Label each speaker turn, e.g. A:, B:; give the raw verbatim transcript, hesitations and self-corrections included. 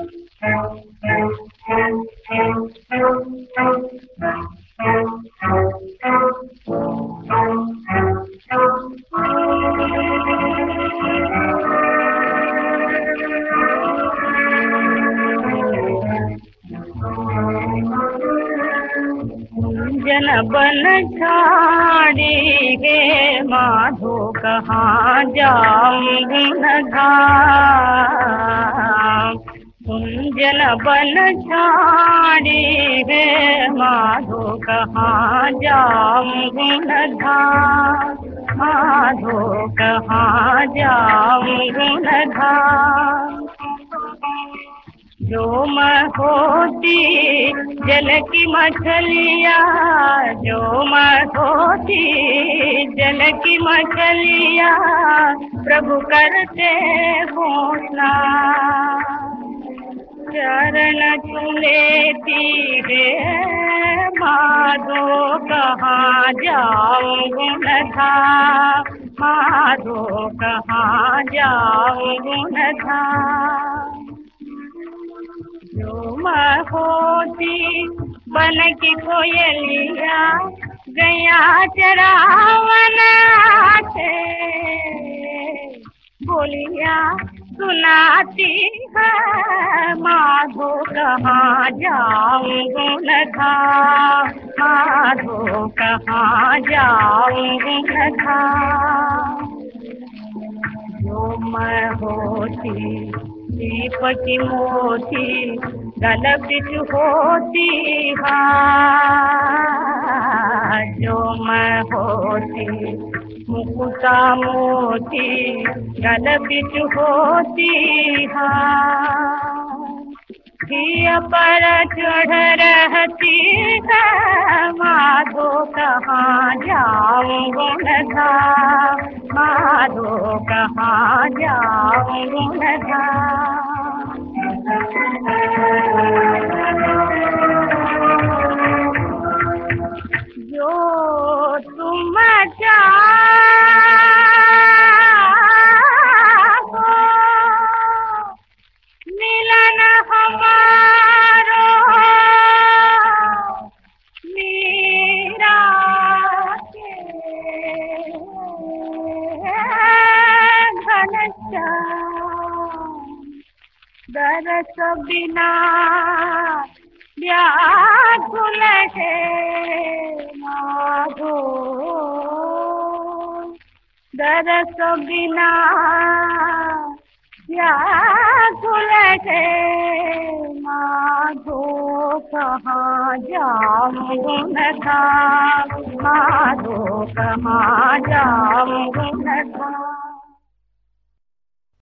A: जन बन छाड़ी गे माधो कहाँ जाऊं न धाम। कुंजन बन छाड़ी गे माधो कहाँ जाऊं न धाम। माधो कहाँ जाऊं न धाम। जो मैं होती जल की मछलिया, जो मैं होती जल की मछलिया, प्रभु करते घोषणा। चरण छू लेती है माधो कहाँ जाऊं न धाम। माधो कहाँ जाऊं न धाम। जो मैं होती बन की कोयलिया, गैया चरावन आते बोलिया सुनाती है। माधो कहाँ जाऊं न धाम। माधो कहाँ जाऊं न धाम। जो मैं होती दीप की मोती, गल बिच होती हार। जो मैं होती मुकुता मोती, गल बिच होती हार। दिया पर चढ़ रहती है माधो कहाँ जाऊं न धाम। माधो कहाँ जाऊं न धाम। जो तुम चाहो मिलन हमारो मीरा के घनश्याम। दरस बिना व्याकुल है माधो, दरस बिना व्याकुल है माधो। कहाँ जाऊं न धाम। माधो कहाँ जाऊं न धाम।